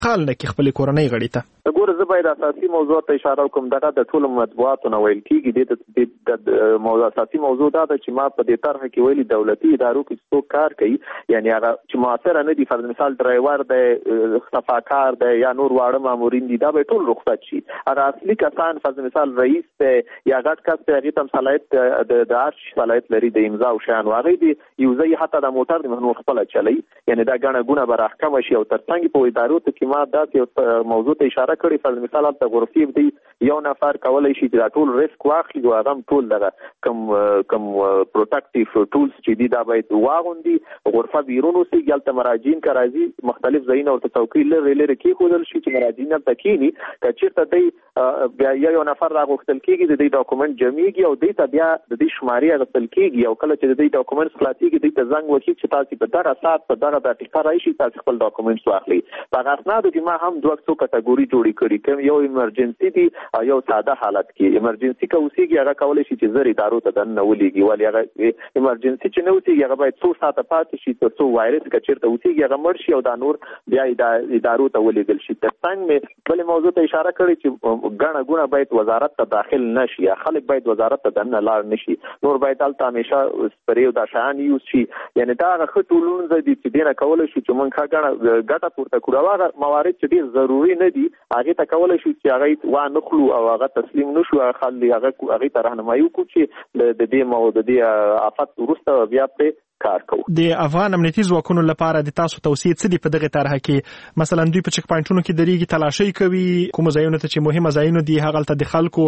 قال نه کې خپل کورنۍ غړي ته. ګوره زه باید اساسي موضوع ته اشاره وکم. دغه د ټولو مطبوعاتو نه ویل کېږي د اساسي موضوع دا ده چې ما په دې طرح کې ویلي دولتي ادارو کې څوک کار کوي، یعنی هغه چې مؤثره نه دي، فرض مثال ډرایور دی، صفاکار دی یا نور واړه مامورین دي، دا به ټول رخصت شي. هغه اصلي کسان فرض مثال رئیس دی یا غټ کس دی، هغې ته صلاحیت د عرش صلاحیت لري د امضا او شیانو، هغې دې یوزي حتی د موټر د نور خپله چلی، یعنی دا ګڼه ګونه به راښکمه شي. او تر څنګ په ادارو ته کې ما داسې موضوع ته اشاره کړې، فرض مثال هلته غرفې دی، یو نفر کولی شي چې دا ټول ریسک واخلي او هغه ټول دغه کم پروټکټیو ټولز چې دي دا باید واغوندي، غرفه بیرون اوسېږي، هلته مراجعین که راځي مختلف ځایونه ورته څوکۍ لرې لرې کېښودل شي چې مراجعین هلته کښېني. که چېرته دی بیا یو نفر راغوښتل کېږي، د دوی ډاکومنټ جمعېږي او دوی ته بیا د دوی شمارې اخیستل کېږي، او کله چې د دوی ډاکومنټس خلاصېږي دوی ته زنګ وشي چې تاسې په دغه ساعت په دغه دقیقه راشي، تاسې خپل ډاکومنټس واخلئ. په هغه اسنادو کې ما هم دوه څو کټګوري جوړې کړي، کوم یو ایمرجنسي دي او یو ساده حالت کې. ایمرجنسي که اوسېږي هغه کولی شي چې زر ادارو ته دننه ولېږي، ولې هغه ایمرجنسي چې نه اوسېږي هغه باید څو ساعته پاتې شي تر څو وایرس که چېرته اوسېږي هغه مړ شي او دا نور بیا ادارو ته ولېږل شي. تر څنګ مې بلې موضوع ته اشاره کړې چې ګڼه ګونه باید وزارت ته داخل نه شي، خلک باید وزارت ته دننه لاړ نه شي، نور باید هلته همیشه سپرې او دا شیان یوز شي. یعنې دا هغه ښه ټولونه دي چې دې نه کولی شو چې موږ ښه ګټه پورته کړو. او هغه موارد چې ډېر ضروري نه دي هغې ته کولی شو چې هغه وانخلو او هغه تسلیم نه شو، هغې ته راهنمایي وکړو چې د دې آفت وروسته بیا پرې کار کوو. د افغان امنیتي ځواکونو لپاره د تاسو توصیې څه دي په دغه طرحه کې؟ مثلا دوی په چک پاینټونو کې درېږي، تلاشۍ کوي، کوم ځایونو ته چې مهمه ځایونه دي هغلته د خلکو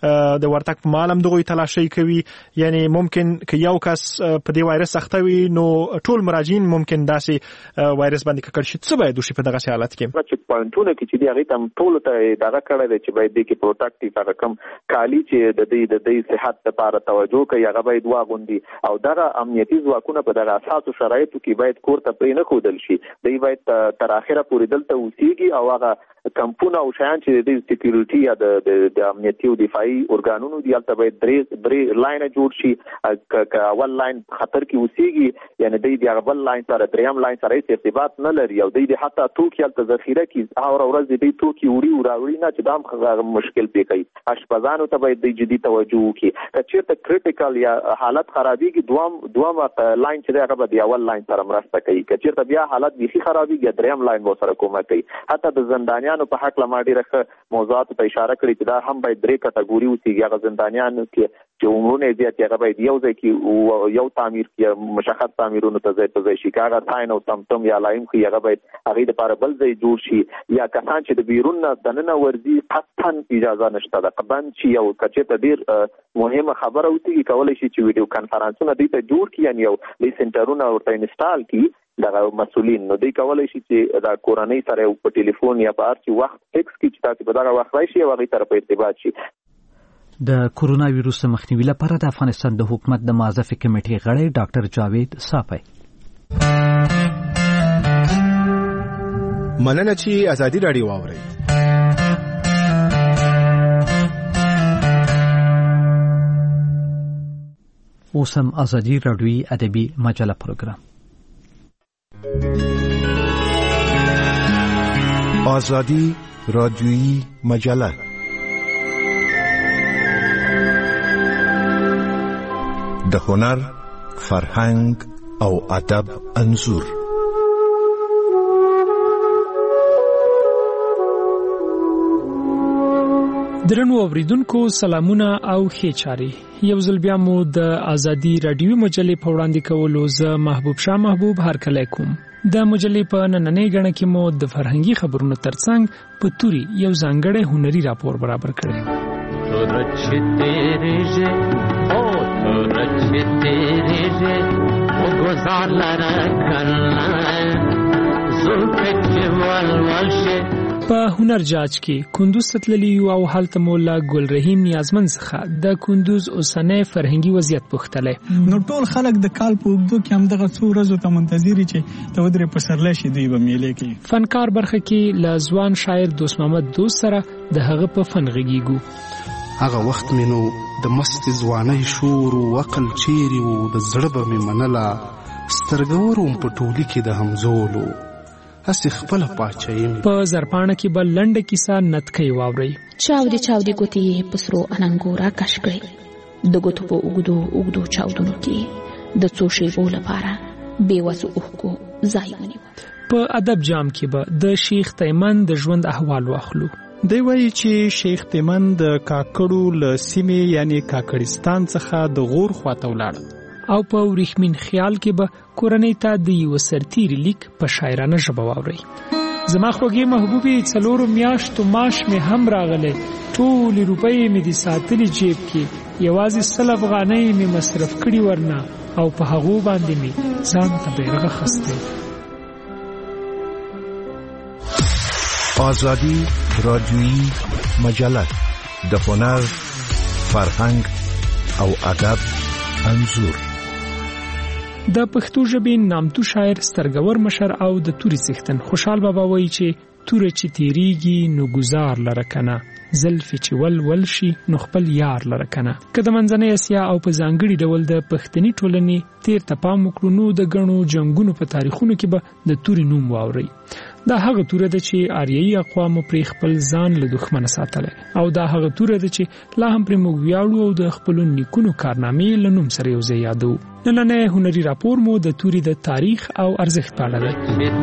د ورتګ په مهال هم دغوی تلاشۍ کوي. یعنی ممکن که یو کس په دې وایرس اخته وي نو ټول مراجعین ممکن داسې وایرس باندې ککړ شي. څه باید وشي په دغسې حالت کې؟ چک پاینټونه کې چې دي هغې ته هم ټولو ته دغه کړی دی چې باید دې کې پروټکټیو هغه کوم کالي چې د دې صحت لپاره توجه کوي هغه باید واغوندي، او دغه امنیتي ځواکونه په دغه اساسو شرایطو کې باید کور ته پرې نه ښودل شي. دوی باید تر اخره پورې دلته اوسېږي او هغه کمپونه او شیان چې د سکیورټي یا د امنیتي او دفاعي ارګانونو دي هلته باید درې لاینه جوړ شي. که اول لاین خطر کې اوسېږي یعنې دوی د هغه بل لاین سره درېیم لاین سره هېڅ ارتباط نه لري، او دوی د حتی توکي هلته ذخیره کړي، هره ورځ د دوی توکي وړي او راوړي نه چې دا هم مشکل پې کوي. اشپزانو ته باید دوی جدي توجه وکړي. که چېرته کریټیکل یا حالت خرابېږي دوم لاین چې هغه به د اول لاین سره مرسته کوي. که چېرته بیا حالت بیخي خرابېږي درېیم لاین به سره کومک کوي. حتی د زندانیانو په حق له ما ډېره ښه موضوعاتو ته اشاره کړې چې دا هم باید درې کټګوري اوسېږي. هغه زندانیانو کې چې عمرونه یې زیات هغه باید یو ځای کې یو تعمیر کې مشخص تعمیرونو ته ځای په ځای شي. که هغه ساین او سمتم یا لایم ښي هغه باید هغې دپاره بل ځای جوړ شي. یا کسان چې د بیرون نه دننه ورځي قطعا اجازه نشته ده، بند شي. او که چېرته ډېر مهمه خبره اوسېږي کولی شي چې ویډیو کنفرانسونه دوی ته جوړ کړي، یعنې یو لوی سنټرونه ورته انسټال کړي دغه مسؤلین. نو دوی کولی شي چې دا کورنۍ سره په ټلیفون یا په هر څه وخت فکس کړي چې تاسې په دغه وخت راشي او هغې سره په ارتباط شي. د کرونا ویروس مخنیوي لپاره د افغانستان د حکومت د معزف کمیټې غړی ډاکټر جاوید صافی مننه چې ازادي راډیو واورئ. اوس هم ازادي راډیوي ادبي مجله پروګرام. ازادي راډیوي مجله د هنر، فرهنګ او ادب انځور. درنو اوریدونکو سلامونه او ښې چارې. یو ځل بیا مو د ازادي راډیوي مجلې په وړاندې کولو زه محبوب شاه محبوب هرکلی کوم. د مجلې په نننۍ غڼه کې مو د فرهنګي خبرونو ترڅنګ په توري یو ځانګړی هنري راپور برابر کړی. په هنر جاج کې کندوز تللی او هلته مولا ګل رحیم نیازمن څخه د کندوز اوسنۍ فرهنګي وضعیت پوښتلی. نو ټول خلک د کال په اوږدو کې همدغه څو ورځو ته منتظر چې ته ودرې پسرلی شي دوی به میلې کې. فنکار برخه کې له ځوان شاعر دوست محمد دوست سره د هغه په فن غږیږو. هغه وخت مې نو د مست ځوانۍ شور او عقل چیرې و، د زړه به مې منله سترګه وروم په ټولي کې د همزولو. هسې خپله پاچاهي مې. په زرپاڼه کې به لنډه کیسه نتکۍ واورئ. چاودې ګوتې یې په سرو اننګو راکش کړې. د ګوتو په اوږدو چاودنو کې د څو شېبو لپاره بېوسو اوښکو ځای ونیو. په ادب جام کې به د شیخ تیمن د ژوند احوال واخلو. دی وایي چې شیخ تیمن د کاکړو له سیمې یعنی کاکړستان څخه د غور خواته ولاړ. او په وریښمین خیال کې به کورنۍ ته د یو سرتیري لیک په شاعرانه ژبه واورئ. زما خوږې محبوبې 4 میاشتو معاش مې هم راغلی، ټولې روپۍ مې دي ساتلې جیب کې، یوازې 100 افغانۍ مې مصرف کړي ورنه او په هغو باندې مې ځان ته بیرغ اخیستی. آزادی رادیویی مجله د هنر، فرهنګ او ادب انځور. د پښتو ژبې نامتو شاعر سترګور مشر او د توري څښتن خوشحال بابا وایي چې توره چې تیریږي نو گزار لره کنه، زلفې چې ول شي نو خپل یار لره کنه. که د منځنۍ اسیا او په ځانګړي ډول د پښتني ټولنې تیر ته پام وکړو نو د ګڼو جنگونو په تاریخونو کې به د توري نوم واورئ. دا هغه توره ده چې آریایي اقوامو پر خپل ځان له دښمنه ساتلی، او دا هغه توره ده چې لا هم پر موږ ویاړو او د خپل نیکونو کارنامې له نوم سره یوځای یادو. نننی هنري راپور مو د توري د تاریخ او ارزښت په اړه دی.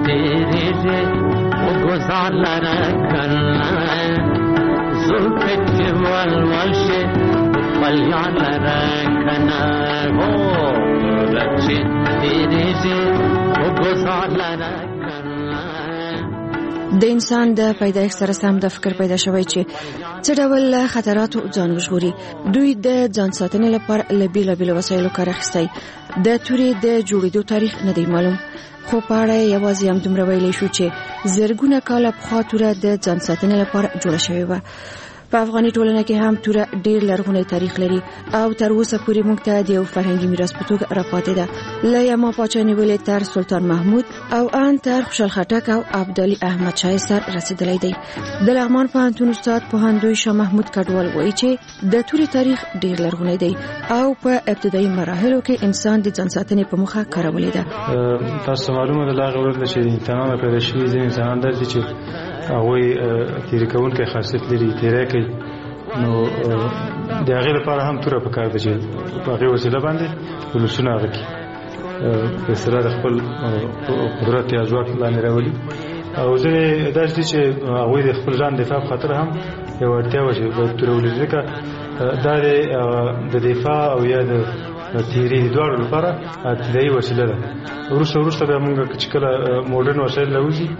د انسان د پیدایښت سره سم د فکر پیدا شوی چې څه ډول خطراتو ځان وژغوري. دوی د ځان ساتنې لپاره له بیلابیلو وسایلو کار اخیستی. د تورې د جوړېدو تاریخ نه دی معلوم، خو په اړه یوازې هم دومره ویلی شو چې زرګونه کاله پخوا توره د ځان ساتنې لپاره جوړه شوې وه. په افغاني ټولنه کې هم توره ډېر لرغونی تاریخ لري او تر اوسه پورې موږ ته د یو فرهنګي میراث په توګه راپاتې ده. له یما پاچا نیولې تر سلطان محمود او ان تر خوشحال خټک او عبدالي احمد شاه سر رسیدلی دی. د لغمان پوهنتون استاد پوهندوی شاه محمود کډوال وایي چې د توري تاریخ ډېر لرغونی دی او په ابتدایي مراحلو کې انسان د ځان ساتنې په موخه کارولې ده. تاسو معلومه ده لا غوړل چې انسانانو پیدا شوي ځینې انسانان داسې چې هغوی تیرې کوونکی خاصیت لري، تیری کوي، نو د هغې لپاره هم توره پکار ده چې په هغې وسیله باندې ولسونه هغه کړي، په اصطلاح د خپل قدرت یا ځواک لاندې راولي. او ځینې داسې دي چې هغوی د خپل ځان دفاع په خاطر هم یو اړتیا وه چې باید توره ولري، ځکه دا د دفاع او یا د تیری دواړو لپاره ابتدایي وسیله ده. وروسته بیا موږ چې کله موډرن وسایل راوځي،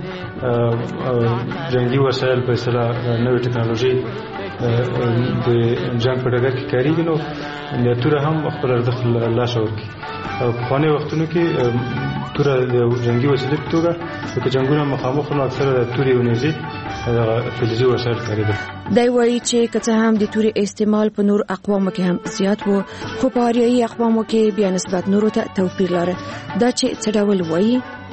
جنگي وسایل په اصطلاح نوې ټکنالوژي د جنګ په ډګر کې کارېږي، نو توره هم خپل ارزښت له لاسه ورکړي. او پخوانیو وختونو کې توره د جنګي وسیلې په توګه که جنګونه مخامخ نو اکثره د تورې او نیزې فلزي وسایل کارېدل. دی وایي چې که څه هم د تورې استعمال په نور اقوامو کې هم زیات و، خو په آریایي اقوامو کې بیا نسبت نورو ته توپیر لاره. دا چې څه ډول وایي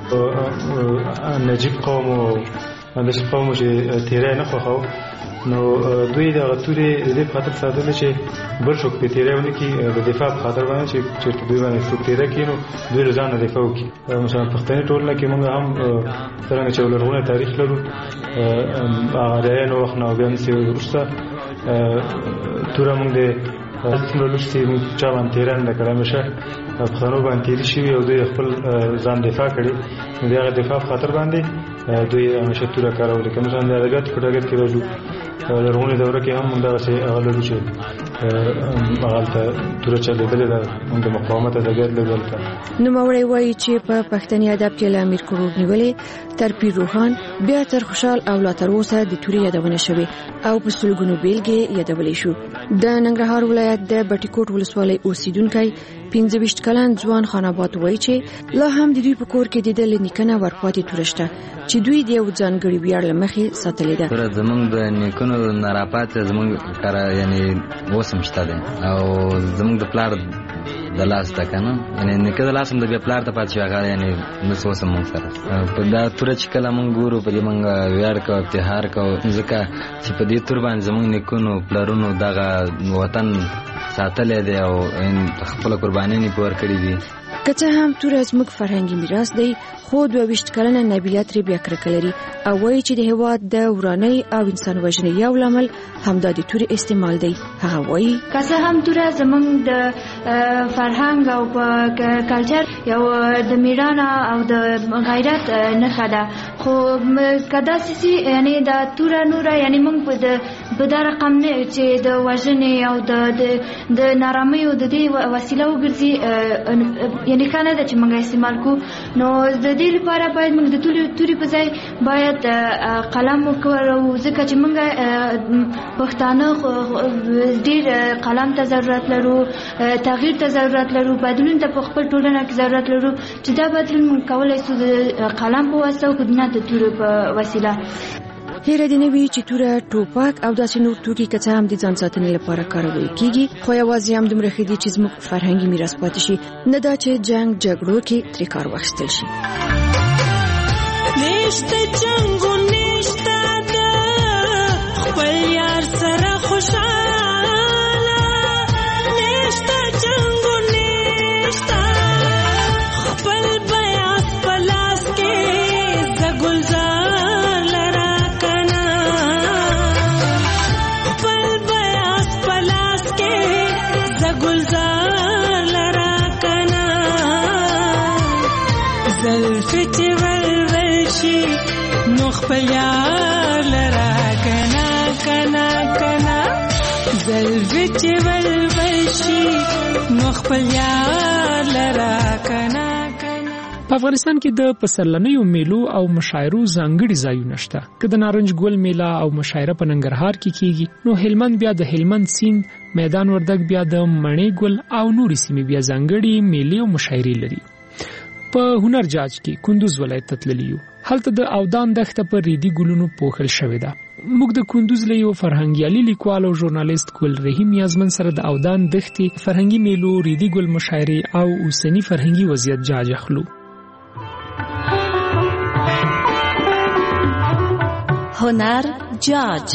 نجیب قوم او داسې قوم چې تیری نه خوښاو، نو دوی د تورې د دې په خاطر ساتلې چې بل څوک پرې تیری ونه کړي، د دفاع په خاطر باندې چې چېرته دوی باندې څوک تیری کړي نو دوی له ځان نه دفاع وکړي. مثلا پښتني ټولنه کې موږ هم څرنګه چې لرغونی تاریخ لرو، آریایانو وخت نه او بیا نسې وروسته توره موږ د څومره لوستي موږ چا باندې تیری نه ده کړی، همیشه پښتنو باندې تیري شوي او دوی خپل ځان دفاع کړي، نو د هغه دفاع په خاطر باندې دوی همیشه توره کارولې. که مثلا د ادبیاتو په ډګر کې راځو، لرغونې دوره کې هم موږ دغسې هغه لرو چې هغلته توره چلېدلې ده، موږ د مقاومت ادبیات لرو هلته. نوموړی وایي چې په پښتني ادب کې له امیر کروړ نیولې تر پیر روښان بیا تر خوشحال او لا تر اوسه د تورې یادونه شوې او په سلګونو بیلګې یادولی شو. د ننګرهار ولایت د بټي کوټ ولسوالۍ اوسیدونکی 25 کلن ځوان خان آباد وایي چې لا هم د دوی په کور کې د ده له نیکه نه ورپاتې توره شته چې دوی د یو ځانګړي ویاړ له مخې ساتلې ده. توره زموږ د نیکونو نه راپاتې زموږ کاره یعنې اوس هم شته دی او زموږ د پلار د لاس ده که نه، یعنې نیکه د لاس هم د بیا پلار ته پاتې شوی هغه یعنې اوس هم موږ سره په دا توره چې کله موږ ګورو په دې موږ ویاړ کوو، افتخار کوو، ځکه چې په دې تور باندې زموږ نیکونو پلارونو دغه وطن ساتلی دی او خپله قربانۍ یې پې ورکړي دي. که څه هم توره زموږ فرهنګي میراث دی، خو 22 کلنه نبیله ترې بیا کرکه لري او وایي چې د هېواد د ورانۍ او انسان وژنې یو لامل همدا د تورې استعمال دی. هغه وایي که څه هم توره زموږ د فرهنګ او کلچر یو د میړانه او د غیرت نښه ده، خو که داسې یعنی د توره نوره یعنی موږ په دا رقم نه چې د وژنې او د نارامیو د دې وسیله وګرځي، یعنی ښه نه ده چې موږ استعمال کو. نو د دې لپاره باید موږ د تورې په ځای باید قلم وکاروو، ځکه چې موږ پښتانه ډېر قلم ته ضرورت لرو، تغییر ته ضرورت لرو، بدلون ته په خپل ټولنه کې ضرورت لرو، چې دا بدلون موږ کولی شو د قلم په واسطه او نه د تورې په وسیله. هیره دی نوی چې توره، ټوپک او داسې نور توکي که څه هم د ځان ساتنې لپاره کارول کیږي، خو یوازې هم دومره ښه دي چې زموږ فرهنګي میراث پاتې شي، نه دا چې جنګ جګړو کې ترې کار واخیستل شي. نشته جنګ و نشته د خپل یار سره خوشاله، نشته جنګ و نشته خپل بیاس په لاس کې زه ګلزار لرا کنه، خپل بیاس په لاس کې زه ګلزار لرا کنه، زلفې چې نو خپل یار لرا کنا کنا کنا، زلفې چې ولول شي نو خپل یار لرا کنا کنا. په افغانستان کې د پسرلنیو میلو او مشاعرو ځانګړي ځایونه شته. که د نارنج ګل میله او مشاعره په ننګرهار کې کیږي، نو هلمند بیا د هلمند سیند، میدان وردګ بیا د مڼې ګل او نورې سیمې بیا ځانګړي میلې او مشاعرې لري. په هنر جاج کې کندوز ولایت ته تللی یو. هلته د اودان دښته پر ریدي ګلونو پوښل شوې ده. موږ د کندوز له یو فرهنګیالي لیکوال او ژورنالیست ګل رحیم یازمن سره د اودان دښتې، فرهنګي میلو، ریدي ګل مشاعرې او اوسنی فرهنګي وضعیت جاج اخلو. هنر جاج.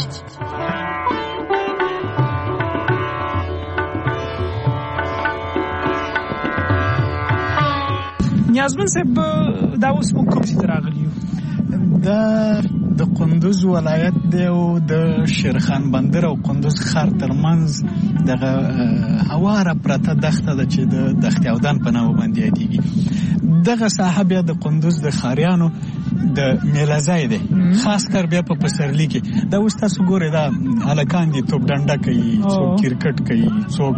نیازمن صاحب دا اوس موږ کوم ځای ته راغلي یو؟ دا د قندوز ولایت دی او د شیرخان بندر او قندوز ښار ترمنځ دغه هواره پرته دښته ده چې د دښتې اودان په نامه باندې یادېږي. دغه ساحه بیا د قندوز د ښاریانو د میله ځای دی، خاص کر بیا په پسرلي کې. دا اوس تاسو ګورئ، دا هلکان دي توپ ډنډه کوي، څوک کرکټ کوي، څوک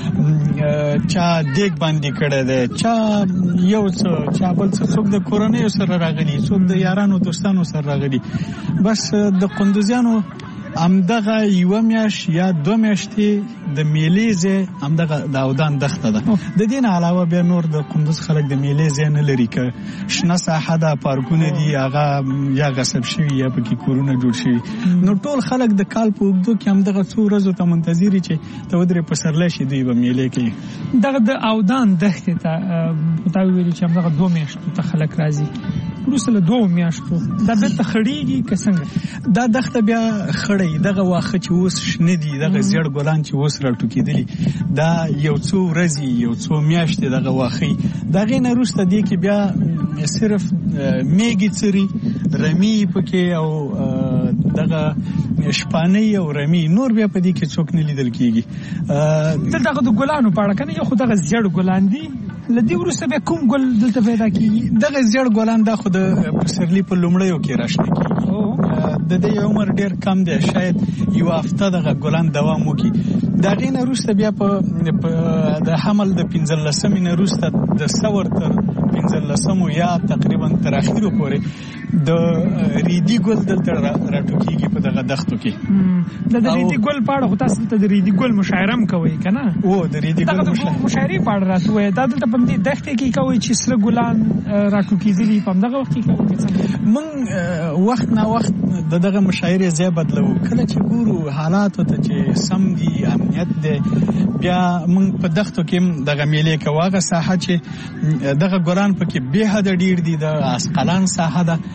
چا دیګ باندې کړی دی، چا یو څه، چا بل څه، څوک د کورنیو سره راغلي، څوک د یارانو دوستانو سره راغلي. بس د قندوزیانو همدغه یوه میاشت یا 2 میاشتې د میلې ځای همدغه د اودان دښته ده. د دې نه علاوه بیا نور د قندوز خلک د میلې ځای نه لري، که شنه ساحه ده، پارکونه دي، هغه یا غصب شوي یا پکې کورونه جوړ شوي. نو ټول خلک د کال په اوږدو کې همدغه څو ورځو ته منتظر وي چې ته ودرې پسرلی شي، دوی به میلې کوي. دغه د اودان دښتې ته تا ویلي چې همدغه 2 میاشتو ته خلک راځي، وروسته له 2 میاشتو دا بېرته خړېږي که څنګه؟ دا دښته بیا خړی، دغه واښه چې اوس شنه دي، دغه زیړ ګلان چې اوس راټوکېدلي، دا یو څو ورځې، یو څو میاشتې دغه واښه. د هغې نه وروسته دې کې بیا صرف میږي څري، رمي پکې او دغه شپانۍ او رمي، نور بیا په دې کې څوک نه لیدل کېږي. دلته د ګلانو په اړه که نه، یو خو دغه زیړ ګلان دي، له دې وروسته بیا کوم ګل دلته پیدا کېږي؟ دغه زیړ ګلان دا خو د پسرلي په لومړیو کې راشنه کېږي. د دې عمر ډېر کم دی، شاید یو هفته دغه ګلان دوام وکړي. د هغې نه وروسته بیا په د حمل د 15مې نه وروسته د ثور تر 15مو یا تقریبا تر اخرو پورې د ریدي ګل دلته راټوکېږي په دغه دښتو کې. د ریدي ګل په اړه خو تاسو دلته د ریدي ګل مشاعره هم کوئ که نه؟ د ریدي ګل مشاعرې په اړه راته ووایه. دا دلته په همدې دښتې کې کوئ چې سره ګلان راټوکېدلي، په همدغه وخت کې کوئ که څنګه؟ موږ وخت نا وخت دغه مشاعرې ځای بدلوو. کله چې ګورو حالاتو ته چې سم دي، امنیت دی، بیا موږ په دښتو کې دغه میلې کوو. هغه ساحه چې دغه ګلان پکې بې حده ډېر دي، د اسقلان ساحه ده،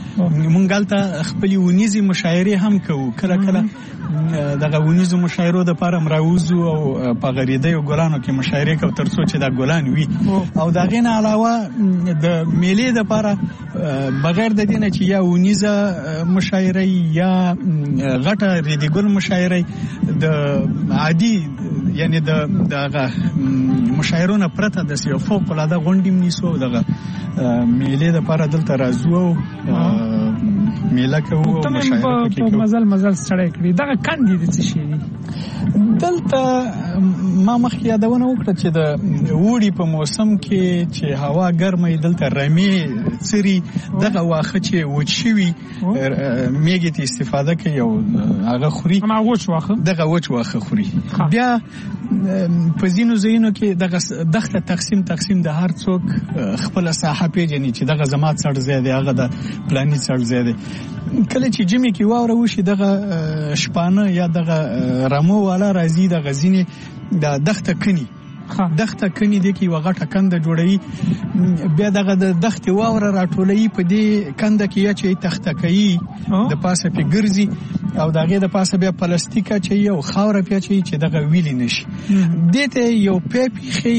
مونږ غلطه خپل ونیزي مشاعره هم کوو کله کله دغه ونیزو مشاعرو د لپاره مراوزو او په غریده او ګلانو کې مشاعره کو ترڅو چې دا ګلان وي او دا غینه علاوه د میلې د لپاره بغیر د دینه چې یا ونیزه مشاعره یا غټه ریډیګل مشاعره د عادي یعنی دغه مشاعرونه پرته د سیو فوق العاده غونډې نیسو دغه میلې د لپاره دلته راځو میله کوو او مشاعره کوو مزل سړی کړی دغه کاندي د څه شي دلته ما مخکې یادونه وکړه چې د وړي په موسم کې چې هوا ګرمه دلته رمې سری دغه واخه چې وچوي میګې ته استفاده کوي او هغه خوري دغه وچ واخه خوري بیا په ځینو ځایونو کې دغه دغه تقسیم د هر څوک خپل ساحه پیژني چې دغه زمات سړ زیاده هغه د پلاني سړ زیاده کله چې جمعې کې واوره وشي دغه شپانه یا دغه رمو والا راځي د غزینې د دغه کني دغه کني د کی وغټه کنده جوړوي بیا دغه د دغه واوره راټولوي په دې کنده کې یا چې تخته کوي د پاسه په ګرځي او دغه د پاسه بیا پلاستیک چې یو خاور پیاچي چې دغه ویلی نشي دته یو پیپخي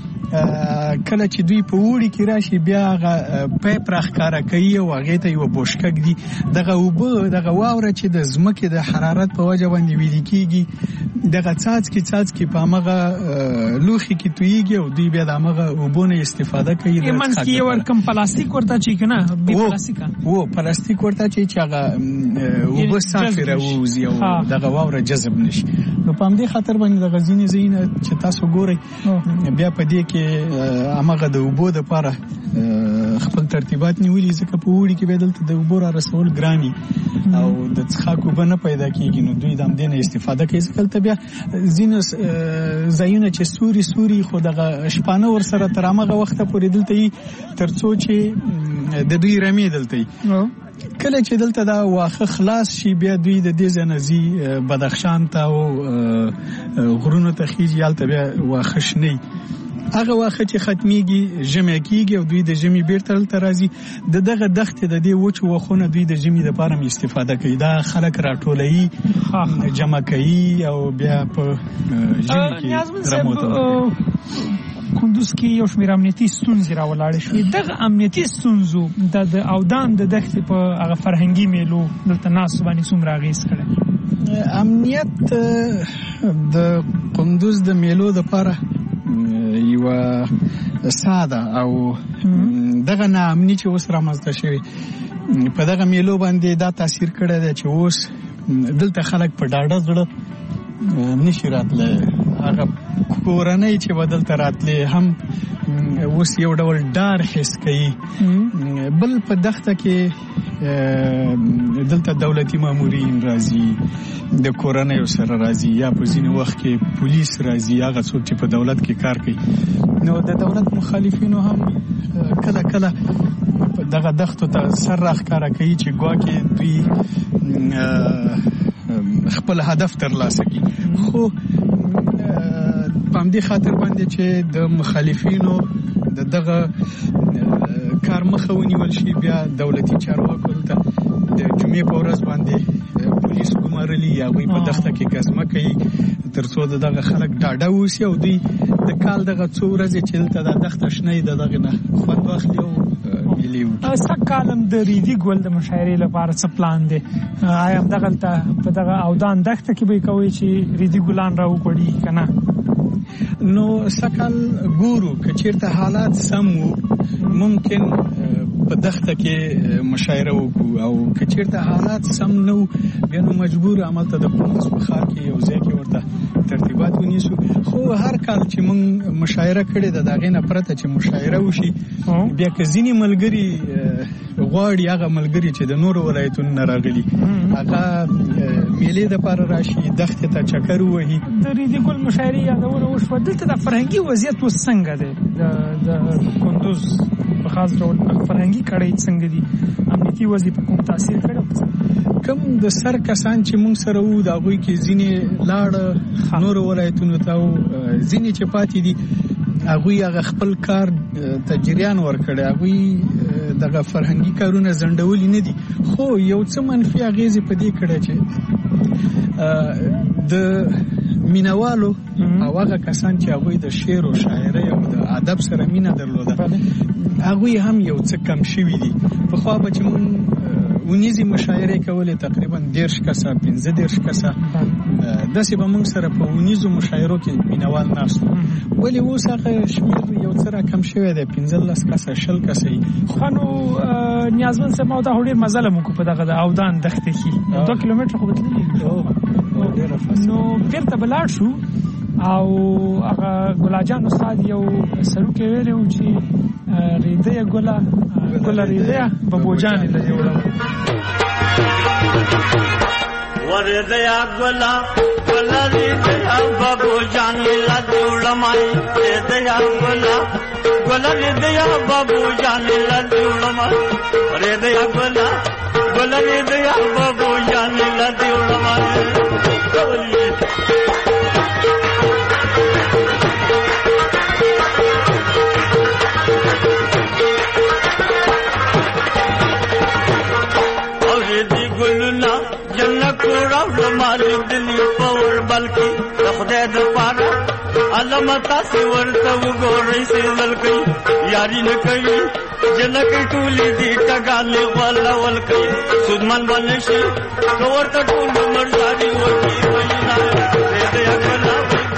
کله چې دوی په وړي کې راشي بیا هغه پیپ راخکاره کوي او هغه ته یو بوشکک دی دغه وبو دغه واوره چې د زمکه د حرارت په وجه باندې ویل کیږي دغه څاڅکي په هغه لوخي کې تویږي او دوی بیا د هغه وبونه استفاده کوي ایمن کې ور کم پلاستیک ورته چې کنه به پلاستیکا پلاستیک ورته چې هغه وبو صافي راوځي او دغه واوره جذب نشي نو په همدې خاطر باندې د غزینې زینه چې تاسو ګورئ بیا په دې کې امغه د وبو د لپاره خپل ترتیبات نیولې ځکه په وړي کې بدلته د وبو را رسول ګراني او د څخاکو بنه پیدا کیږي نو دوی د دې نه استفاده کوي ځکه ته بیا زینو زایونه چې سوري خو دغه شپانه ور سره تر هغه وخت پورې دلته ترڅو چې د دوی رمې دلته کله چې دلته دا واخه خلاص شي بیا دوی د دې ځنځي بدخشان ته او غرونو ته خيږي یالته بیا واخه شنی هغه واخه چې ختميږي جمع کیږي او دوی د جمع بیرته راځي دغه دغه د دې وچو وخونه دوی د جمع لپاره استفاده کوي دا خلک راټولوي جمع کوي او بیا په جمع کې رموته کندوز کې یو شمېر امنیتي ستونزې راولاړې شوې دغه امنیتي ستونزو د اودان د دښتې په هغه فرهنګي میلو دلته ناس باندې څومره اغېز کړی امنیت د کندوز د میلو لپاره یو ساده او دغه نامني چې اوس رامنځته شوی په دغه میلو باندې دا تاثیر کړی دی چې اوس دلته خلک په ډاډه زړه نشي راتلی هغه کورنۍ چې بدلته راتلی هم اوس یو ډول ډار حس کوي بل په دغه کې دلته دولتي مامورین راځي د کورنۍ سره راځي یا په ځینې وخت کې پولیس راځي هغه څوک چې په دولت کې کار کوي نو د دولت مخالفینو هم کله کله دغه دغه ته سر راخکاره کوي چې ګواکې دوی خپل هدف ترلاسه کړي خو په دې خاطر باندې چې د مخالفینو دغه کار مخه ونیول شي بیا دولتي چارواکو ته د جمعې په ورځ باندې پولیس ګمارلي یا وي په دغه کې قسمه کوي ترڅو دغه خلک ډاډه وسی او دوی د کال دغه څو ورځې چې دغه شنه دغه نه خوند واخلي او ملي سکالم د ریدي ګول د مشاعرې لپاره څه پلان دی آیا دغه په دغه اودان دغه کې به کوي چې ریدي ګلان راو کړي کنه نو سکل ګورو کچیرته حالات سم ممکن په دغه کې مشاعره وکړو او کچیرته حالات سم نو بیا نو مجبور عمل ته د پولیس په خار کې یو ځای کې ورته ترتیبات ونیسو خو هر کال چې مونږ مشاعره کړې د دغه نه پرته چې مشاعره وشي بیا کزینی ملګری غواړي هغه ملګری چې د نورو ولایتونو نه راغلي هغه میلې د پر راشي دغه ته چکر وهي د ریدي ګل مشاعره یادونه وشو دلته د فرهنګي وضعیت وسنګ دی د کندوز په خاص ډول فرهنګي کړي څنګه دي امنیتي وضعیت کوم تاثیر کړو کوم د سر کسان چې موږ سره وو دا غوي کې ځینې لاړ نور ولایتونو ته ځینې چې پاتې دي هغه خپل کار تجریان ور کړی هغه دغه فرهنګي کارونه زندولي نه دي، خو یو څه منفي اغیزې په دې کړه چې د مینوالو او هغه کسان چې هغه د شعر او شاعرۍ او د ادب سره مینه درلوده هغه هم یو څه کم شوي دي. په خو به چې مون ونیزي مشاعره کولې تقریبا 10 کسه 15 کسه داسې به موږ سره په ونیزو مشاعرو کې مینوال ناست، ولی اوس هغه شمیر یو څه را کم شوی دی، 15 کسه 20 کسه. خانو نیازمن سم او دا هډیر مزله مو کو په دغه اودان دښته کې 2 کیلومتر خو بتللی نو بیرته بلاړ شو او هغه ګلاجان استاد یو سروکې ویلو چې ریده ګلا ریده بابوجان له جوړو ورده ګلا ریده بابوجان له جوړو مای ریده ګلا ریده بابوجان له جوړو مای ریده ګلا ریده بابوجان له جوړو مای مالک دلی پور بلکی خدای د پاره علامت سی ورته وګورئ سیل کوي یاري نه کوي جنکه ټولې دي ټګاله ولا ول کوي سودمن باندې شي ورته ټول مرزاري ورته وینا دې اکلا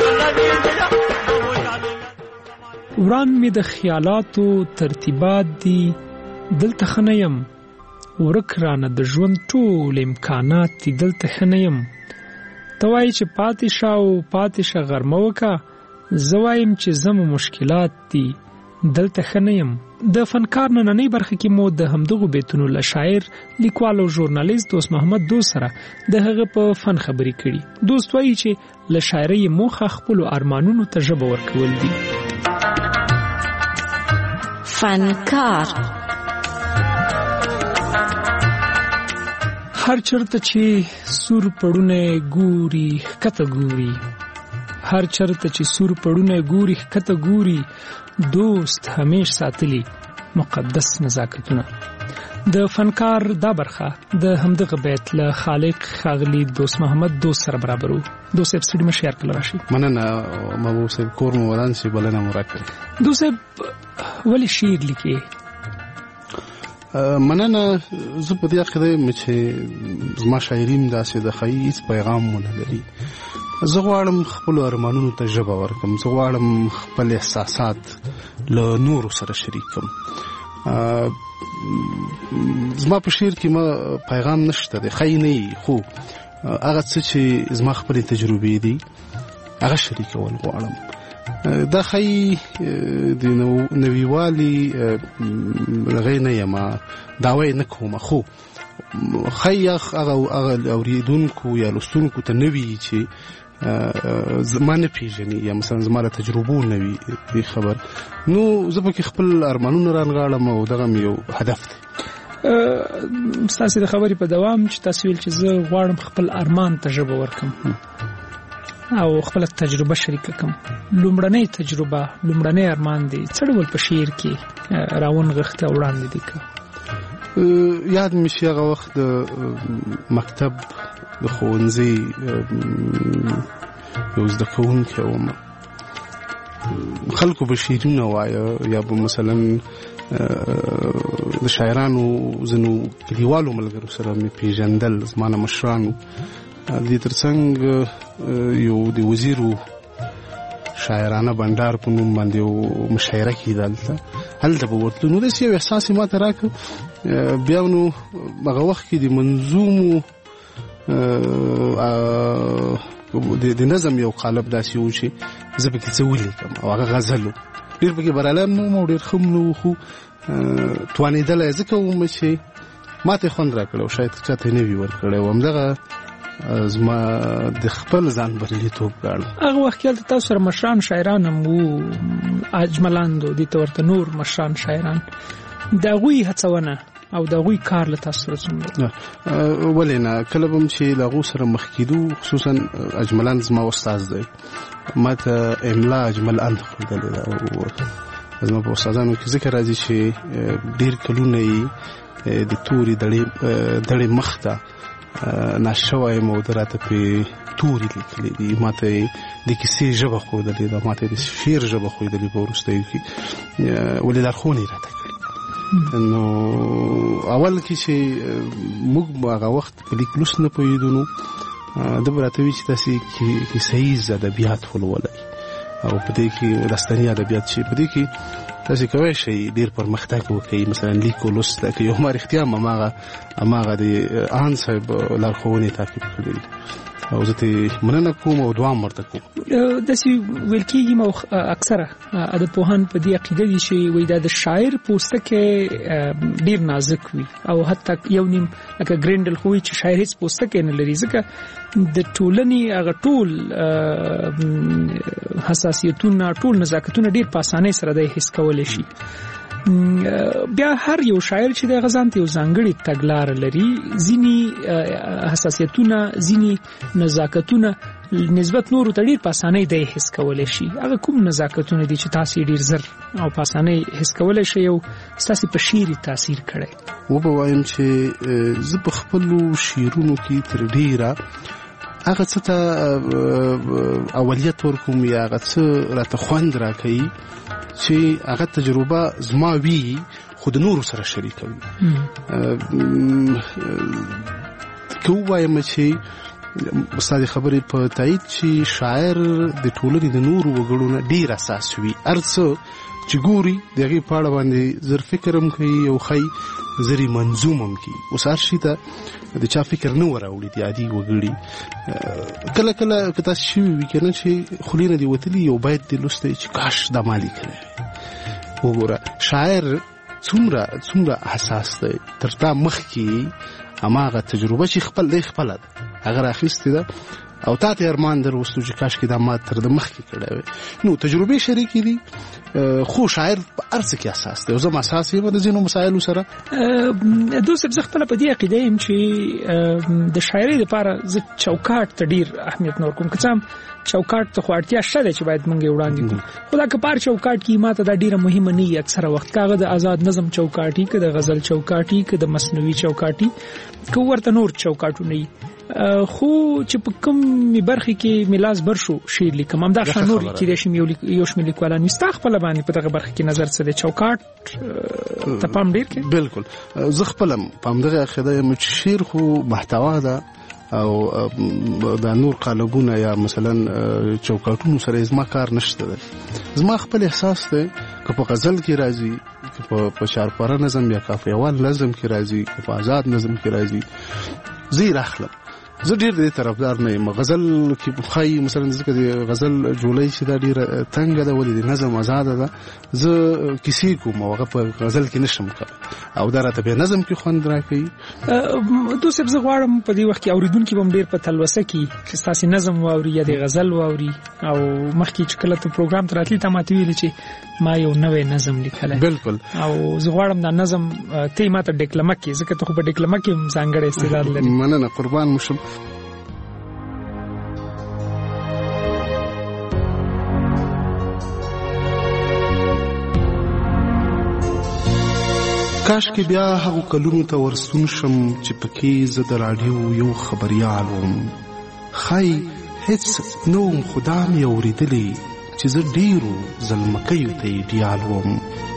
وران می د خیالاتو ترتیبات دي دلته خنیم ورکرانه د ژوند ټول امکانات دي دلته خنیم توای چې پاتې غرمه وکا زوایم چې زمو مشکلات دي دلته خنیم. د فنکار نننۍ برخه کې مو د همدغه بیتونو له شاعر لیکوال او ژورنالیست دوست محمد دوست سره د هغه په فن خبرې کړي. دوست وایي چې له شاعرۍ موخه خپل ارمانونو ته ژبه ورکول دي. فنکار هر چرته چې سور پړونه ګوري کته ګوري هر چرته چې سور پړونه ګوري کته ګوري دوست همیش ساتلی مقدس نزاکتونه. د فنکار دا برخه د همدغه بیت له خالق خاغلی دوست محمد دوست سره برابرو. دوست اپسټډي مشیار کله راشي مننه محبوب صاحب کور مو ودان شي بلنه مرکه دوست ولی شعر لیکي مننه زه په دې عقیده یم چې زما شاعریم داسې د هیڅ پیغام نه لري. زه غواړم خپل ارمانونو ته ژبه ورکړم، زه غواړم خپل احساسات له نورو سره شریک کړم. زما په شعر کې ما پیغام نشته دی، خی نه خو هغه څه چې زما خپل تجربې دي هغه شریکول غواړم. دا خی د نویوالي غینه یما داوی نه کوم، خو خی هغه اوریدونکو یا لوستونکو ته نوی چې زمانه پیژني یا مثلا زماره تجربو نوی دی خبر نو زه په خپل ارمانونو رانغاړم او دغه یو هدف دی. تاسو د خبرې په دوام چې تاسو ویل چې زه غواړم خپل ارمان ته ژبه ورکم او خپل تجربه شریک کړم. لومړنۍ تجربه لومړنۍ ارمان دی څه ډول په شعر کې راون غخته وړاندې دي که یاد مې شي هغه وخت د مکتب د ښوونځي یو زده کوونکی وم، خلکو به شعرونه وایه یا به مثلا د شاعرانو ځینو کلیوالو ملګرو سره مې پیژندل، زما نه مشرانو دې ترڅنګ یو د وزیرو شاعرانه بندار په نوم باندې یو مشاعره کېده هلته به ورتلو. نو داسې یو احساس یې ماته راکړ. بیا نو هغه وخت کې د منظومو د نظم یو قالب داسې و چې زه پکې څه ولیکم او هغه غزل و. ډېر پکې بریالی نه وم او ډېر ښه نه و، خو توانېدلی ځکه وم چې ماته خوند راکړی او شاید چاته یې نه وي ورکړی و. همدغه زما د خپل ځان بریالیتوب ګاڼه. هغه وخت کې تاسو سره مشران شاعران هم وو، اجملاندو دي ته ورته نور مشران شاعران، د هغوی هڅونه او د هغوی کار له تاسو سره څومره؟ ولې نه، کله به هم چې له هغو سره مخ کېدو، خصوصا اجملاند زما استاد دی، ما ته املا اجمل اند ښودلې ده او زما په استادانو کې ذکر راځي چې ډیر کلونه یې د توري دړې مخته ناشوای مودراته په توري لیکلي دي. ماته د کیسې ژبه ښودلې ده، ماته د شعر ژبه ښودلې په وروستیو کې ولې لارښوونې راته کړي. نو اول کې چې موږ هغه وخت په لیک لوست نه پوهېدو نو ده به راته وي چې تاسې کیسهییز ادبیات ولولئ او په دې کې داستاني ادبیات چې په دې کې تاسې کولی شئ ډېر پرمختګ وکړئ، مثلا لیک او لوست کې یو ما رښتیا هماغه د آن صاحب لارښوونې تعقیب کړې دي او زه ترې مننه کوم او دوام ورته کوم. داسې ویل کېږي او اکثره ادبپوهان په دې عقیده دي چې وایي دا د شاعر پوستکی ډېر نازک وي او حتی یو نیم لکه ګرینډل خو وایي چې شاعر هېڅ پوستکی نه لري، ځکه د ټولنې هغه ټول حساسیتونه ټول نزاکتونه ډېر په اسانۍ سره دی حس کولی شي. بیا هر یو شاعر چې د غزان ته یو ځانګړي تګلار لري، ځینی حساسیتونه ځینی نزاکتونه نسبت نورو ته ډېر په اسانۍ دی حس کولی شي. هغه کوم نزاکتونه دي چې تاسو ډېر زر او په اسانۍ حس کولی شئ او ستاسو په شعر تاثیر کړی؟ وبوایم چې زه په خپلو شعرونو کې تر ډېره هغه څه ته اولیت ورکوم یا هغه څه راته خوند راکوي چې هغه تجربه زما وي خو د نورو سره شریکوي. که ووایم چې استاد خبرې په تایید چې شاعر د ټولنې د نورو وګړو نه ډېر اساس وي، هر څه چې ګوري د هغې په اړه باندې زر فکر هم کوي او ښایي زر منظوم هم کوي. اوس هر شي ته د چا فکر نه وراوړي د عادي وګړي. کله کله که تاسو شوي وي که نه چې خولې نه دې وتلي یو بیت دې لوستی چې کاش دا ما لیکلی وګوره. شاعر څومره حساس دی، تر تا مخکې هماغه تجربه چې خپله ده هغه راخیستې ده او تا ته ارمان در وستو چې کاش کې دا ما تر د مخکې کړی وی. نو تجربې شریکې دي خو شاعر په هر څه کې اساس دی او زه اساس یم د ځینو مسایلو سره. دوست زه خپله په دې عقیده یم چې د شاعرۍ لپاره زه چوکاټ ته ډېر اهمیت نه ورکوم. که څه هم چوکاټ ته خو اړتیا شته ده چې باید موږ یې وړاندې کړو، خو دا که په هر چوکاټ کې ما ته دا ډېره مهمه نه وي. اکثره وخت که هغه د آزاد نظم چوکاټي، که د غزل چوکاټي، که د مصنوعي چوکاټي، که ورته نور چوکاټونه وي، خو چې په کومې برخې کې ملاز بر شو شعر لیکم همدا ښه نور کېدای شي یو شمېر لیکوالان وي. ستا خپله باندې په دغه برخه کې نظر څه دی؟ چوکاټ ته پام ډېر کوي؟ بلکل، زه خپله په همدغه عقیده یم چې شعر خو محتوا ده او دا نور قالبونه یا مثلا چوکاټونو سره زما کار نشته ده. زما خپل احساس دی که په غزل کې راځي، که په شارپاره نظم یا کافیوال نظم کې راځي، که په آزاد نظم کې راځي، زه یې راخلم. زه ډېر د طرفدار نه یم. غزل کې ښایي مثلا ځکه د غزل جولۍ چې دا ډېره تنګه ده ولې د نظم آزاده ده، زه کیسې کوم او هغه په غزل کې نشم کولی او دا راته بیا نظم کې خوند راکوي. دوست صاحب زه غواړم په دې وخت کې اورېدونکي به هم ډېر په تلوسه کې چې ستاسې نظم واوري یا د غزل واوري او مخکې چې کله ته پروګرام ته راتلي تا ماته ویلې چې ما یو نوی نظم لیکلی. بلکل. او زه غواړم دا نظم ته یې ماته ډیکلمه کې، ځکه ته خو په ډیکلمه کې هم ځانګړی استعداد لري. مننه، قربان مشم. کاش کې بیا هغو کلونو ته ورستون شم چې پکې زه د راډیو یو خبریال وم. ښایي هېڅ نه وم خو دا مې اورېدلې چې زه ډېرو زلمکیو ته یې ډیال وم.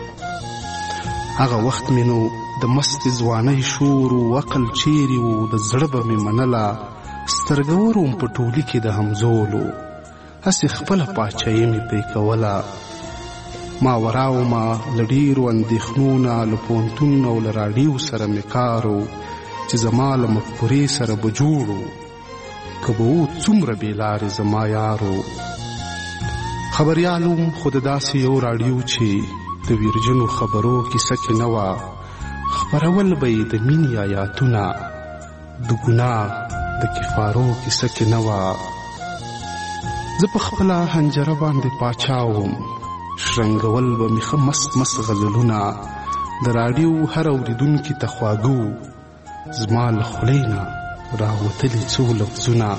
هغه وخت مې نو د مستې ځوانۍ شور و عقل چیرې و د زړه به مې منله سترګور وم په ټولي کې د همزولو هسې خپله پاچایي مې پرې کوله. ما وراومه له ډېرو اندېښنو نه له پوهنتون او له راډیو سره مې کار و چې زما له مفکورې سره به جوړو که به و څومره بېلارې زما یارو. خبریال وم خو د داسې یو راډیو چې د ویرجنو خبرو کیسه کې نه وه، خپرول به یې د مینې آیاتونه د ګناه د کفارو کیسه کې نه وه. زه په خپله حنجره باندې پاچا وم، شرنګول به مې ښه مست مست غزلونه د راډیو هر اورېدونکي ته خواږه زما له خولې نه راوتلي څو لفظونه.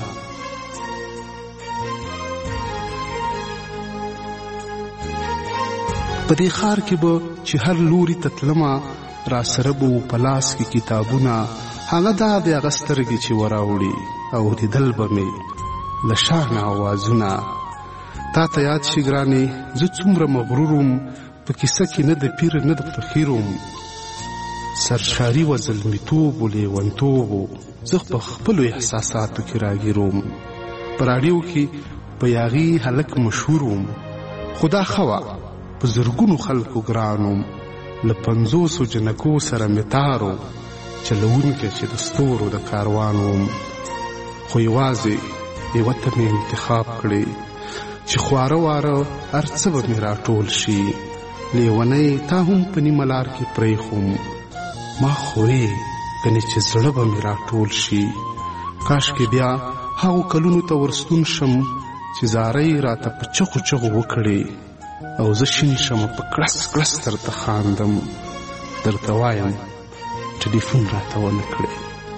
په دې ښار کې به چې هر لوري ته تلمه را سره به په لاس کې کتابونه، هغه دا د هغه سترګې چې وراوړي او اورېدل به مې له شانه اوازونه. تا ته یاد شي ګرانې زه څومره مغرور وم، په کیسه کې نه د پیر نه د فقیر وم، سرشاري و زلمیتوب و لیونتوب و زه په خپلو احساساتو کې راګیر وم. په راډیو کې په یاغي هلک مشهور وم، خو دا ښه وه په زرګونو خلکو ګران وم، له 50 جنکو سره مې تار و، چلوونکی چې د ستورو د کاروان وم. خو یوازې یوه ته مې انتخاب کړې چې خواره واره هر څه به مې راټول شي، لیونی تا هم په نیمه لار کې پرېښوم، ما خورې کنې چې زړه به مې راټول شي. کاشکې بیا هغو کلونو ته ورستون شم چې زارۍ راته په چغو چغو وکړې او زه شین شم په کړس کړس درته خاندم، درته وایم ټلیفون راته ونه کړې.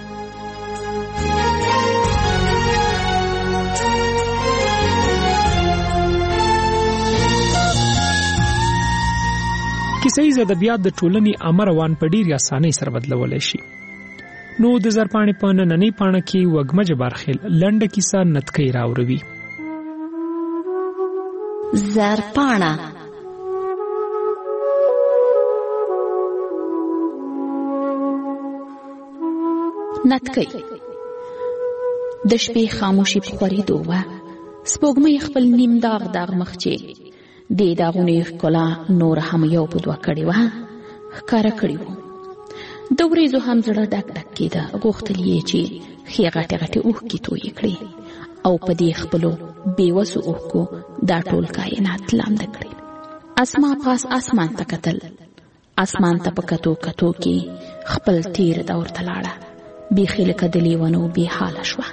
کیسه ییز ادبیات د ټولنې عامه روان په ډېرې اسانۍ سره بدلولی شي. نو د زرپاڼې په نننۍ پاڼه کې وږمه جبارخیل لنډه کیسه نتکۍ راوروي. زرپاڼه نتکۍ. د شپې خاموشي په خورېدو وه. سپوږمۍ خپل نیم داغ داغ مخچې دې داغونو یې ښکلا نور هم یو په دوه کړې وه، ښکاره کړې وو. د وریځو هم زړه ډک ډک کېده، غوښتل یې چې ښې غټې غټې اوښکې تویې کړي او په دې خپلو بېوسو اوښکو دا ټول کائنات لامده کړي. اسما پاس اسمان ته کتل. اسمان ته په کتو کتو کې خپل تیر دور ته لاړه، بیخي لکه د لیونو بې حاله شوه.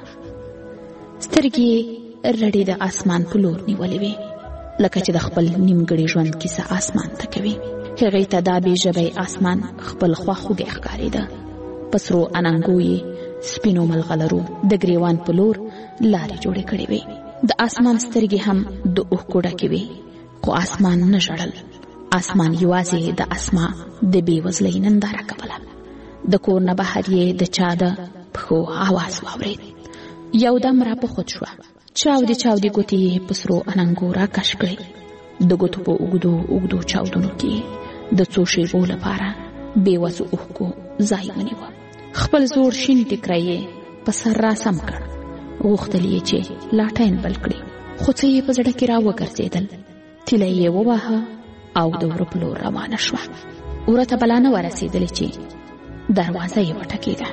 سترګې رډې د اسمان په لور نیولې وې، لکه چې د خپل نیمګړي ژوند کیسه اسمان ته کوي. هغې ته دا بې ژبی اسمان خپل خواخوږی ښکارېده. په سرو اننګو یې سپینو ملغلرو د ګریوان په لور لارې جوړې کړې وې. د اسمان سترګې هم د اوښکو ډکې وې، خو اسمان نه ژړل. اسمان یوازې د اسما د بېوزلۍ ننداره کوله. د کور نه بهر یې د چا د پښو آواز واورېد. یودم را په خود شوه. چاودې چاودې ګوتې یې په سرو اننګو راکش کړې. د ګوتو په اوږدو اوږدو چاودنو کې د څو شېبو لپاره بېوسو اوښکو ځای ونیوه. خپل زوړ شین ټیکری یې په سر راسم کړ. غوښتل یې چې لاټین بل کړي، خو څه یې په زړه کې راوګرځېدل. تیله یې وواهه او د وره په لور روانه شوه. وره ته بلا نه ورسېدلې چې دروازه یې وټکېده.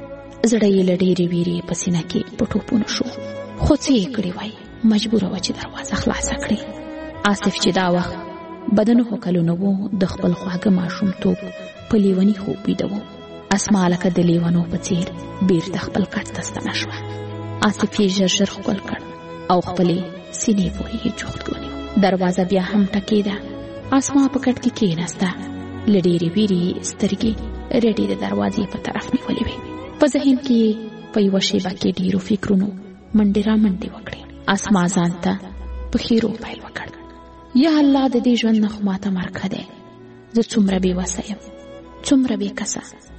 زړه یې له ډېرې ویرې په سینه کې په ټوپونو شو، خو څه یې کړي وای، مجبوره وه چې دروازه خلاصه کړي. آصف چې دا وخت بدنو کلونه وو، د خپل خواږه ماشومتوب په لیوني خوب ویده وو. اسما لکه د لیونو په څېر بېرته خپل کټ ته ستنه شوه. آصف یې ژر ژر ښکل کړ او خپلې سینې پورې یې جوخت ونیو. دروازه بیا هم ټکېده. اسما په کټ کې کېناسته. له ډېرې ویرې سترګې رډې د دروازې په طرف نیولې وې. په ذهن کې یې په یوه شېبه کې ډېرو فکرونو منډې را منډې وکړې. اسما ځان ته په خیرو پیل وکړ. یا الله، د دې ژوند نه خو ماته مرګ دی. زه څومره بېوسه یم، څومره بېکسه.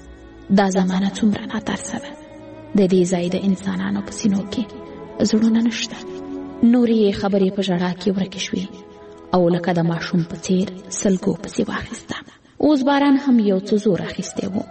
دا زمانه څومره ناترسه ده. د دې ځای د انسانانو په سینو کې زړونه نشته. نورې یې خبرې په ژړا کې ورکې شوې او لکه د ماشوم په څېر سلګو پسې واخیسته. اوس باران هم یو څه زور اخیستی و.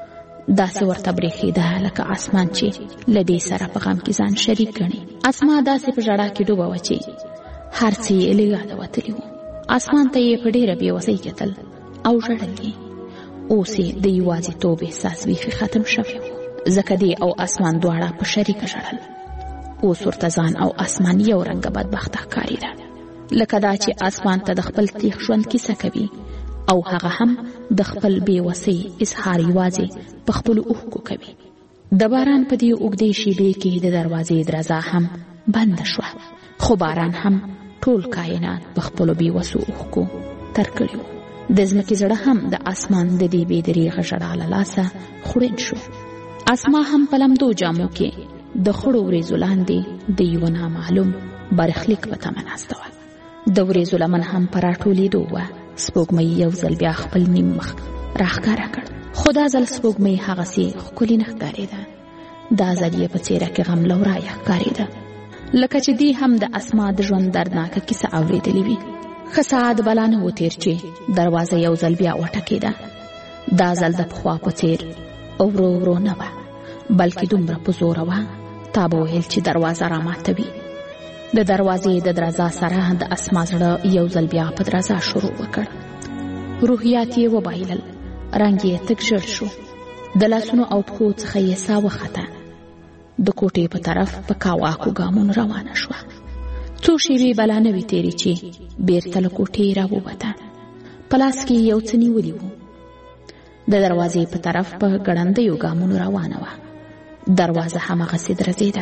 داسې ورته برېښېده لکه اسمان چې له دې سره په غم کې ځان شریک ګڼي. اسما داسې په ژړا کې ډوبه وه چې هر څه یې له یاده وتلي وو. اسمان ته یې په ډېره بېوسۍ کتل او ژړل یې. اوس یې د یوازیتوب احساس بیخي ختم شوی و، ځکه دی او اسمان دواړه په شریکه ژړل. اوس ورته ځان او اسمان یو رنګه بدبخته ښکارېده، لکه دا چې اسمان ته د خپل تیغ ژوند کیسه کوي او هغه هم د خپل بېوسۍ اظهار یوازې په خپلو اوښکو کوي. د باران په دې اوږدې شېبې کې د دروازې درزا هم بنده شوه، خو باران هم ټول کائنات په خپلو بېوسو اوښکو تر کړي وو. د ځمکې زړه هم د اسمان د دې بې دریغه ژړا له لاسه خوړین شو. اسما هم په لمدو جامو کې د خړو وریځو لاندې د یوه نامعلوم برخلیک په تمه ناسته وه. د وریځو لمن هم په راټولېدو وه. سپوږمۍ یو ځل بیا خپل نیم مخ راښکاره کړ، خو دا ځل سپوږمۍ هغسې ښکلې نه ښکارېده. دا ځل یې په څېره کې غم لورایه ښکارېده، لکه چې دی هم د اسما د ژوند دردناکه کیسه اورېدلې وي. ښه ساعت بلا نه و تېر چې دروازه یو ځل بیا وټکېده. دا ځل د پخوا په څېر ورو ورو نه وه، بلکې دومره په زوره وه تا به ویل چې دروازه راماتوي. د دروازې د درزا سره د اسما زړه یو ځل بیا په درزا شروع وکړ. روحیات یې وبایلل، رنګ یې تک ژړ شو، د لاسونو او پښو څخه یې ساه وخته. د کوټې په طرف په کاواکو ګامونو روانه شوه. څو شېبې بلا نه وې تېرې چې بېرته له کوټې راووته. په لاس کې یو څه نیولي و. د دروازې په طرف په ګړندیو ګامونو روانه وه. دروازه هماغسې درزېده.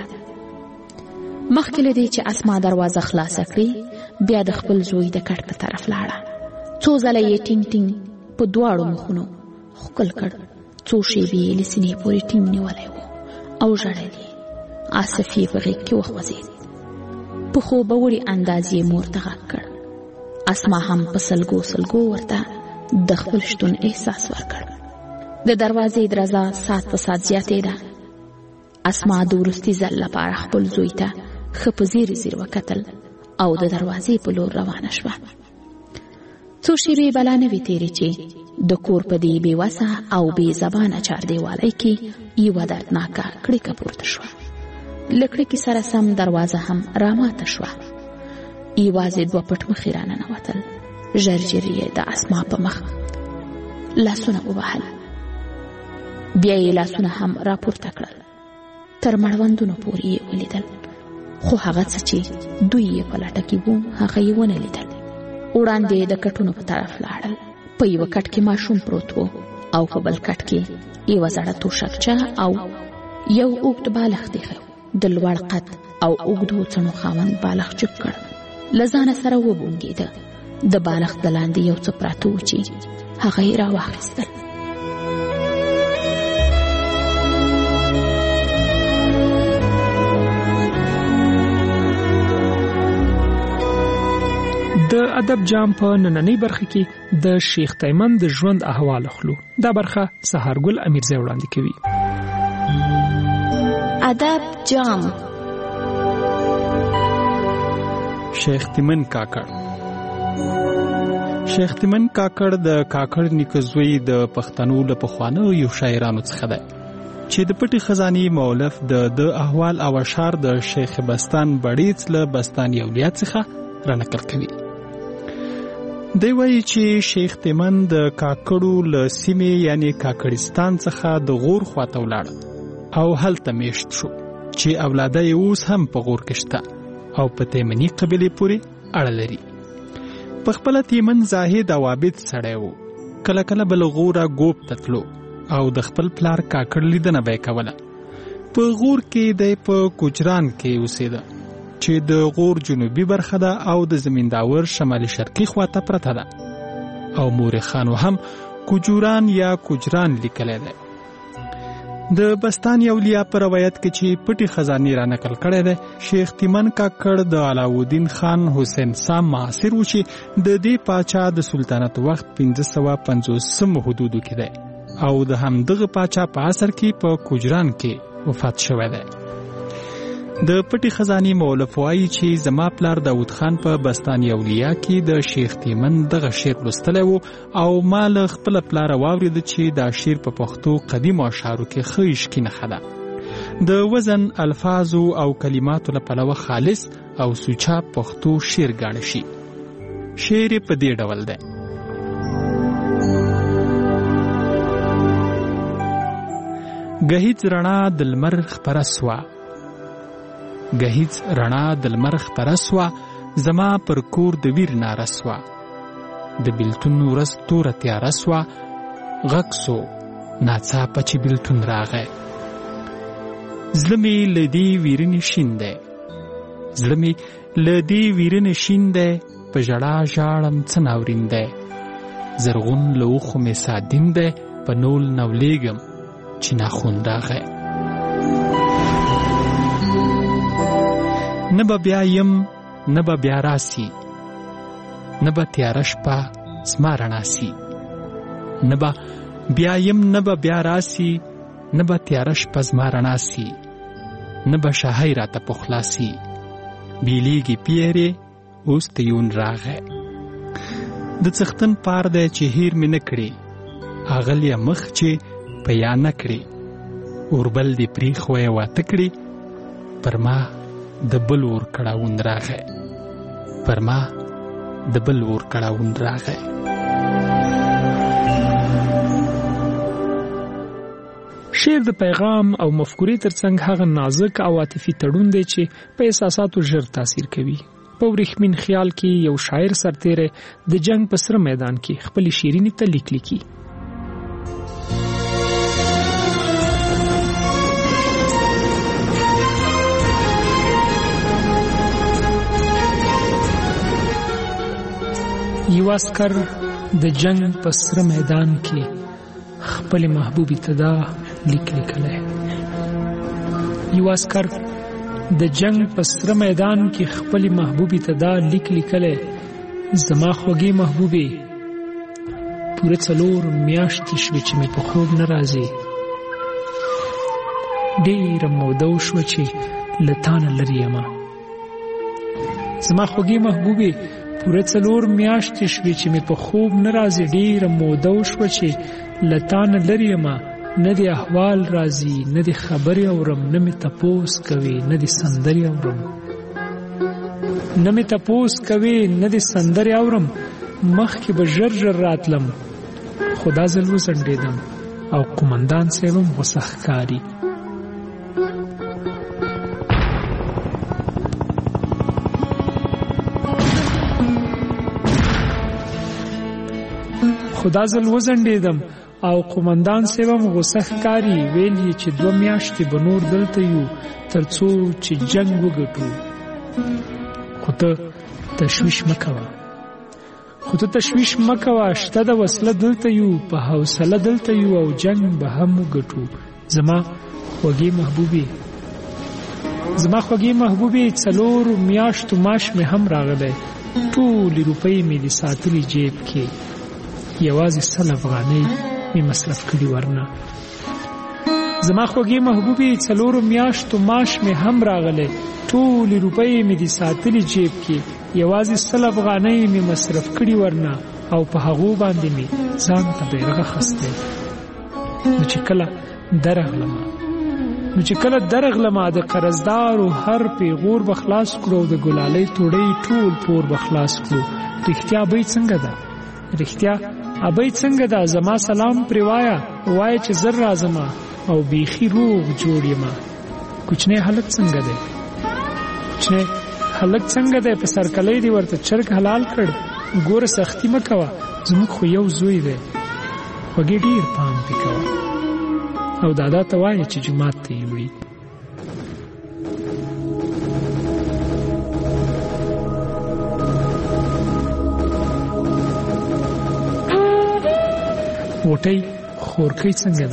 مخکې له دې چې اسما دروازه خلاصه کړي، بیا د خپل زوی د کټ په طرف لاړه. څو ځله یې ټینګ ټینګ په دواړو مخونو ښکل کړ. څو شېبې یې له سینې پورې ټینګ نیولی و او ژړل یې. آصف یې په غېږ کې وخوځېد. په خوبوړي انداز یې مور ته غږ کړ. اسما هم په سلګو سلګو ورته د خپل شتون احساس ورکړ. د دروازې درزا ساعت په ساعت زیاتېده. اسما د وروستي ځل لپاره خپل زوی ته ښه په ځیر ځیر وکتل او د دروازې په لور روانه شوه. څو شېبې بلا نه وې تېرې چې د کور په دې بېوسه او بې زبانه چاردیوالۍ کې یوه دردناکه کړکه پورته شوه. له کړکې سره سم دروازه هم راماته شوه. یوازې دوه پټ مخې راننوتل. ژر ژر یې د اسما په مخ لاسونه ووهل. بیا یې لاسونه هم راپورته کړل. تر مړوندونو پورې یې ولیدل، خو هغه څه چې دوی یې په لټه کې وو هغه یې ونه لیدل. وړاندې د کټونو په طرف لاړل. په یوه کټ کې ماشوم پروت و او په بل کټ کې یوه زړه توشکچه او یو اوږد بالښت ایښی و. د لوړ قد او اوږدو څڼو خاوند بالښت چپ کړ. له ځانه سره وبونګېده. د بالښت د لاندې یو څه پراته و چې هغه یې راواخیستل. د ادب جام په نننۍ برخه کې د شیخ تیمن د ژوند احوال اخلو. دا برخه سهارګل امیرزی وړاندې کوي. ادب جام. شیخ تیمن کاکړ. شیخ تیمن کاکړ د کاکړ نیکه زوی د پښتنو له پخوانیو یو شاعرانو څخه دی چې د پټې خزانې مؤلف د احوال او اشعار د شیخ بستان بړیڅ له بستاني اولیا څخه رانقل کوي. دی وایي چې شیخ تیمن د کاکړو له سیمې یعنی کاکړستان څخه د غور خواته ولاړ او هلته میشت شو چې اولاده یې اوس هم په غور کې شته او په تیمني قبیلې پورې اړه لري. په خپله تیمن زاهد او عابد سړی و. کله کله به له غوره ګوب ته تلو او د خپل پلار کاکړ لیدنه به یې کوله. په غور کې دی په کوجران کې اوسېده چې د غور جنوبي برخه ده او د زمینداور شمالي شرقي خواته پرته ده او مورخانو هم کوجوران یا کوجران لیکلی دی. د بستاني اولیا په روایت کې چې پټي خزانې را نقل کړی دی، شیخ تیمن کاکړ د علاؤالدین خان حسین سام معاصر و چې د دې پاچا د سلطنت وخت 1550 حدودو کې دی او د همدغه پاچا په عصر کې په کوجران کې وفات شوی دی. د پټي خزانې مؤلف وایي چې زما پلار داود خان په بستاني اولیا کې د شیخ تیمن دغه شعر لوستلی و او ما له خپله پلاره واورېده چې دا شعر په پښتو قدیمو اشعارو کې ښه عشقي نښه ده. د وزن، الفاظو او کلماتو له پلوه خالص او سوچه پښتو شعر ګاڼه شي. شعر یې په دې ډول دی: گهیځ رڼا د لمر خپره سوه، گهیځ رڼا د لمر خپره سوه، زما پر کور د ویر ناره سوه، د بیلتون ورځ توره تیاره سوه، غږ سو ناڅاپه چې بیلتون راغی. زړه مې له دې ویرنې شین دی، زړه مې له دې ویرنې شین دی، په ژړا ژاړم څه ناورین دی، زرغون له اوښو مې سادین دی، په نول نولېږم چې ناخون راغی. نه به بیا یم نه به بیا راسي، نه به تیاره شپه زما رڼا سي. نه به بیا یم نه به بیا راسي، نه به تیاره شپه زما رڼا سي، نه به شاهی راته پخلا سي. بیلیږي پیرې اوس تیون راغی. د څښتن پار دی چې هیر مې نه کړې، اغلې مخ چې په یا نه کړې. اوربل دې پرېښوی واته کړې، پر ما د بل اور کړاوون راغی، پر ما د بل اور کړاوون راغی. شعر د پیغام او مفکورې ترڅنګ هغه نازک او عاطفي تړون دی چې په احساساتو ژر تاثیر کوي. په ورېښمین خیال کې یو شاعر سرتیری د جنگ په سره میدان کې خپلې شیرینې ته لیک لیکي. یو عسکر د جنگ په سره میدان کې خپل محبوبي ته دا لیک لیکلی. یو عسکر د جنگ په سره میدان کې خپل محبوبي ته دا لیک لیکلی. زما خوږې محبوبې پوره 4 میاشتې شوې چې مې په خوب نه راځي. ډېره موده وشوه چې له تا نه لرې یمه. زما خوږې محبوبې پوره 4 میاشتې شوې چې مې په خوب نه راځي. ډېره موده وشوه چې له تا نه لرې یمه. نه دې احوال راځي، نه دې خبرې اورم، نه مې تپوس کوي، نه دې سندرې اورم. نه مې تپوس کوي، نه دې سندرې اورم. مخکې به ژر ژر راتلم، خو دا ځل وځنډېدم او قومندان صاحب هم غوسه ښکاري. خو دا ځل وځنډېدم او قومندان صاحب هم غوسه ښکاري. ویل یې چې 2 میاشتې به نور دلته یو تر څو چې جنگ وګټو. خو ته تشویش مه کوه، شته د وسله دلته یو، په حوصله دلته یو او جنگ به هم وګټو. زما خوږې محبوبې 4 میاشتو معاش مې هم راغلی. ټولې روپۍ مې دې ساتلې جیب کې، یوازې 100 افغانۍ مې مصرف کړي ورنه. زما خوږې محبوبې 4 میاشتو معاش مې هم راغلی. ټولې روپۍ مې دې ساتلې جیب کې، یوازې 100 افغانۍ مې مصرف کړي ورنه او په هغو باندې مې ځان ته بیرغ اخیستی. نو چې کله درغلمه د قرضدارو هر پیغور به خلاص کړو، د ګلالۍ توړۍ ټول پور به خلاص کړو. رښتیا ابۍ څنګه ده؟ زما سلام پرې وایه چې زر راځمه او بیخي روغ جوړ یمه. کوچنی هلک څنګه دی؟ په سرکلی دی ورته چرګ حلال کړ. ګوره سختي مه کوه، زموږ خو یو زوی دی. خوږې ډېر پام پې کوه او دادا ته وایه چې جومات ته یې وړي. غوټۍ خورکۍ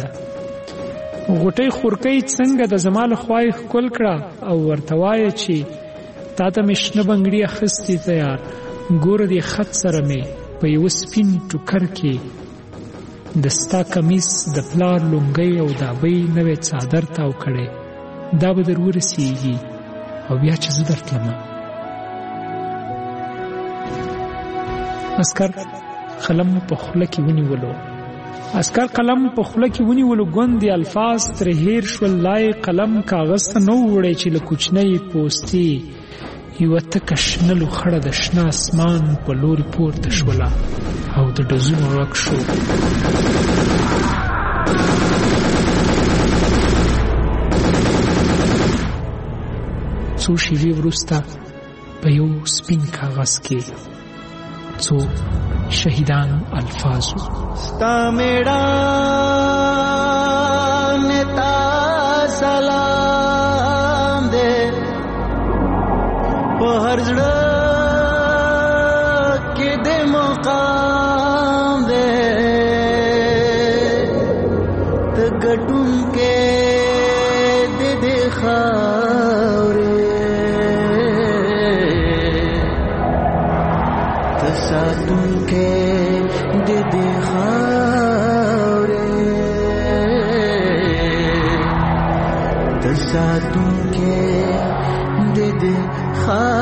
څنګه ده؟ زما له خوا یې ښکل کړه او ورته وایه چې تا ته مې شنه بنګړي اخیستې تیار. ګوره دې خط سره مې په یوه سپین ټوکر کې د ستا کمیس، د پلار لونګۍ او د ابۍ نوی څادر تاو کړی. دا به در ورسیږي او بیا چې زه درتلمه. عسکر قلم په خوله کې ونیولو. ګوندې الفاظ تر هیر شول. لای قلم کاغذ ته نه وړی چې له کوچنۍ پوستې یوه تکه شنه لوخړه د شنه اسمان په لوري پورته شوله او د ډزونو غږ شو. څو شېبې وروسته په یو سپین کاغذ کې څو شهیدان الفاظو. ستا میړانې ته سلام دی، په هر زړه کې د مقام دی. ته ګټونکی د دې خاورې، ته ساتونکی ساتونکې د دې